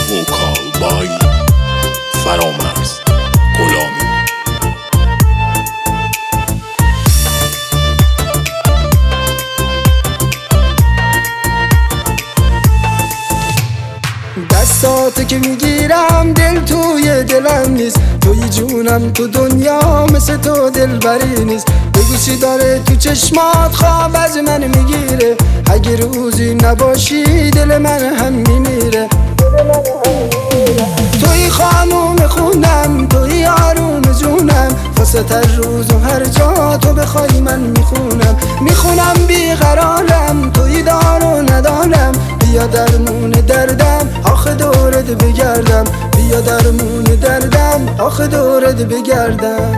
وکال بای فرامرز غلامی. دستاتو که میگیرم دل توی دلم نیست، توی جونم تو دنیا مثل تو دلبری نیست. بگو چی داره تو چشمات خواب از من میگیره، اگه روزی نباشی دل من هم میمیره. توی خانوم خونم، توی آروم جونم، واسه هر روز و هر جا تو بخوای من میخونم بیقرارم، توی دار و ندانم. بیا درمون دردم آخه دورت بگردم، بیا درمون دردم آخه دورت بگردم.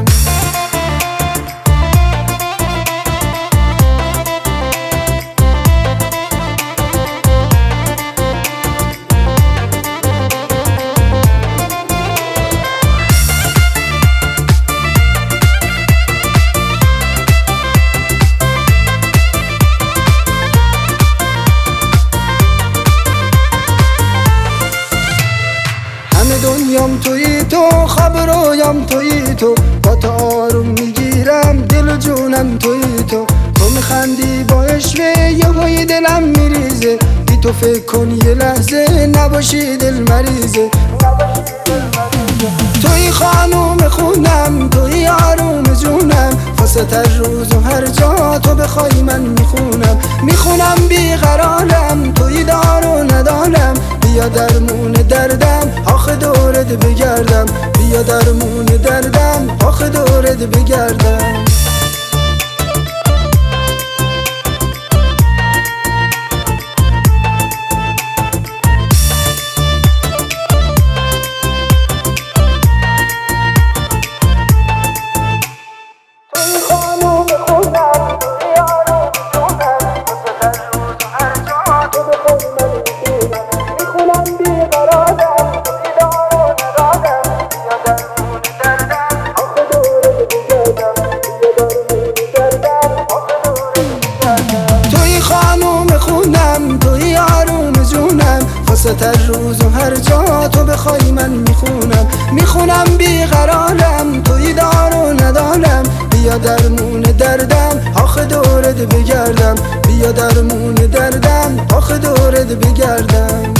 دنیام توی تو، خواب رویام توی تو، با تو آروم میگیرم دل و جونم توی تو. تو میخندی با عشوه یهویی دلم میریزه، بی تو فکر کن یه لحظه نباشی دل مریضه. توی خانوم خونم، توی آروم جونم، واسه هر روز و هر جا تو بخوای من میخونم بیقرارم، توی دار و ندانم. بیا درمون دردم آخه دورت بگردم، بیا درمون دردم آخه دورت بگردم. هر روز و هر جا تو بخوای من میخونم بیقرارم، توی دار و ندانم. بیا درمون دردم آخه دورت بگردم، بیا درمون دردم آخه دورت بگردم.